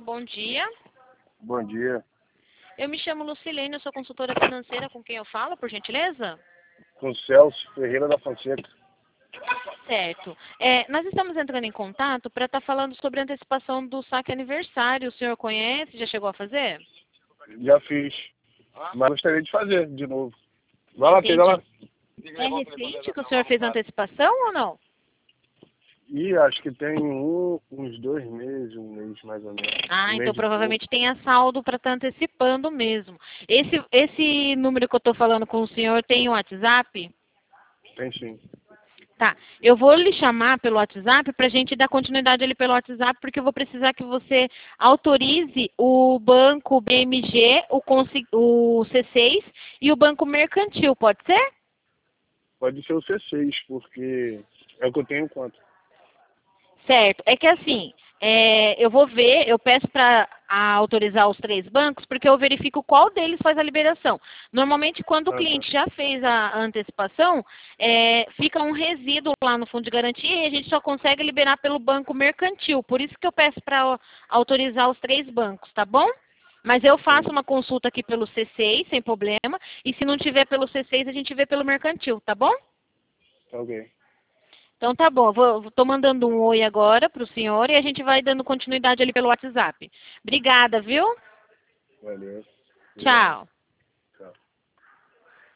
bom dia. Bom dia. Eu me chamo Lucilene, eu sou consultora financeira. Com quem eu falo, por gentileza? Com Celso Ferreira da Fonseca. Certo. Nós estamos entrando em contato para estar falando sobre a antecipação do saque aniversário. O senhor conhece? Já chegou a fazer? Já fiz, mas gostaria de fazer de novo. Vai lá, Entendi. pega lá. É recente que o senhor fez a antecipação ou não? E acho que tem uns 2 meses, um mês mais ou menos. Ah, Um então mês e provavelmente tenha saldo para estar antecipando mesmo. Esse número que eu estou falando com o senhor tem o WhatsApp? pouco. Tem sim. Tá, eu vou lhe chamar pelo WhatsApp para a gente dar continuidade ali pelo WhatsApp, porque eu vou precisar que você autorize o banco BMG, o C6 e o banco mercantil, pode ser? Pode ser o C6, porque é o que eu tenho em conta. Certo, é que assim, eu vou ver, eu peço para autorizar os 3 bancos, porque eu verifico qual deles faz a liberação. Normalmente, quando o Ah, tá. cliente já fez a antecipação, fica um resíduo lá no fundo de garantia e a gente só consegue liberar pelo banco mercantil. Por isso que eu peço para autorizar os 3 bancos, tá bom? Mas eu faço Entendi. uma consulta aqui pelo C6, sem problema, e se não tiver pelo C6, a gente vê pelo mercantil, tá bom? Tá ok. Então tá bom, tô mandando um oi agora para o senhor e a gente vai dando continuidade ali pelo WhatsApp. Obrigada, viu? Valeu. Obrigado. Tchau.